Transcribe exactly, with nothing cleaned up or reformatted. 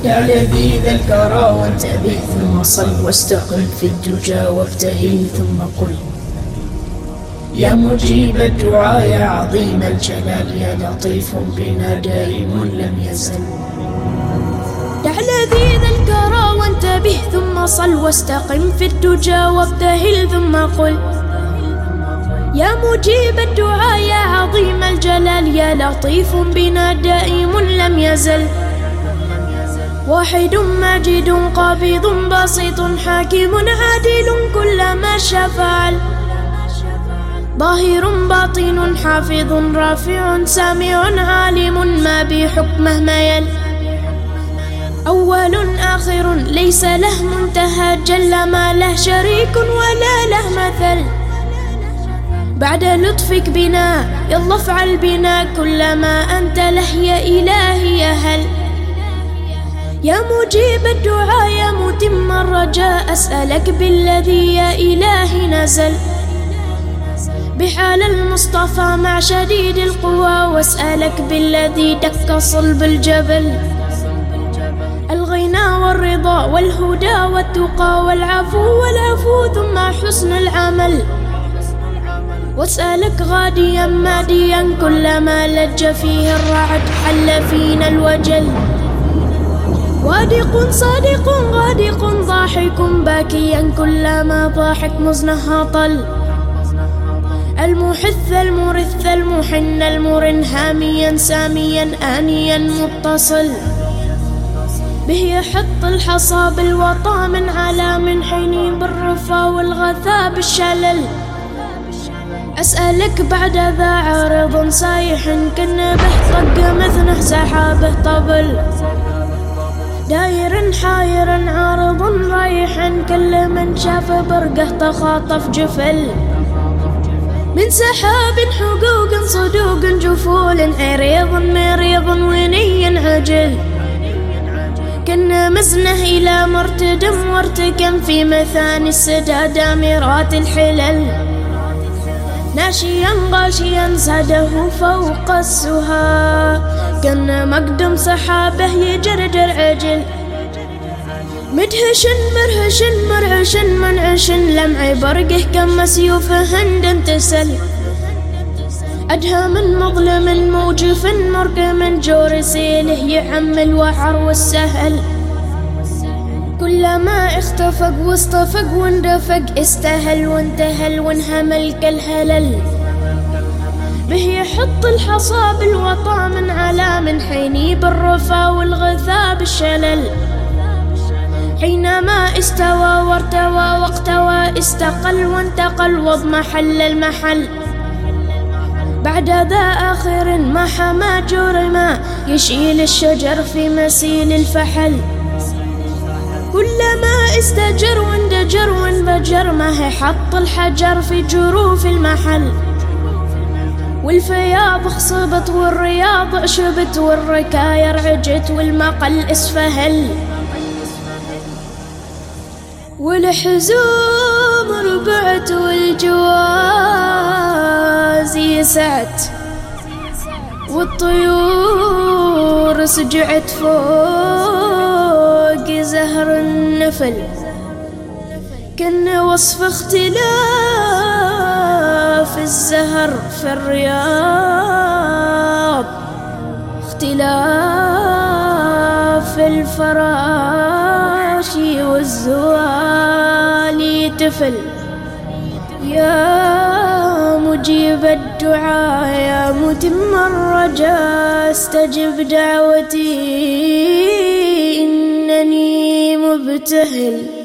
دع لذيذ الكرى وانتبه ثم صل واستقم في الدجى وابتهل ثم قل يا مجيب الدعاء يا عظيم الجلال يا لطيف بنا دائم لم يزل. دع لذيذ الكرى وانتبه ثم صل واستقم في الدجى وابتهل ثم قل يا مجيب الدعاء يا عظيم الجلال يا لطيف بنا دائم لم يزل. واحد ماجد قابض بسيط حاكم عادل كل ما شاء فعل ظاهر باطن حافظ رافع سامع عالم ما بحكمه ميل أول آخر ليس له منتهى جل ما له شريك ولا له مثل. بعد لطفك بنا يلا افعل بنا كل ما أنت له يا إلهي يا هل. يا مجيب الدعاء يا متم الرجاء أسألك بالذي يا إلهي نزل بحال المصطفى مع شديد القوى واسألك بالذي دك صلب الجبل الغنى والرضا والهدى والتقى والعفو والعفو ثم حسن العمل واسألك غاديا ماديا كل ما لج فيه الرعد حل فينا الوجل وادق صادق غادق ضاحك باكيا كلما ضاحك مزنها طل المحث المرث المحن المرن هاميا ساميا آنيا متصل به يحط الحصى بالوطا من على من حين بالرفا والغثاء بالشلل. أسألك بعد ذا عارض صايح كنبه طق مثنه سحابه طبل داير حاير عارض رايح كل من شاف برقه تخاطف جفل من سحاب حقوق صدوق جفول عريض مريض وني عجل كنا مزنه إلى مرتدم وارتكم في مثاني السدى دامرات الحلل ناشيا غاشيا زاده فوق السها كنا مقدم سحابه يجرجر عجل مدهش مرهش مرعش منعش لمع برقه كم سيوف هند تسل أدهى من مظلم موجف مرقم جور سيله يعم الوعر والسهل كلما اختفق واصطفق واندفق استهل وانتهل وانهمل كالهلل به يحط الحصى بالوطا من على من حيني بالرفا والغثاء بالشلل حينما استوى وارتوى واقتوى استقل وانتقل واضمحل المحل بعد ذا آخر ما حما جرما يشيل الشجر في مسيل الفحل كلما استجر واندجر وانبجر ما هي حط الحجر في جروف المحل والفياض خصبت والرياض عشبت والركاير عجت والمقل اسفهل والحزوم ربعت والجواز يسعت والطيور سجعت فوق زهر النفل كان وصف اختلاف الزهر في الرياض اختلاف الفراش والزوالي تفل يا مجيب الدعاء يا متم الرجاء استجب دعوتي إنني مبتهل.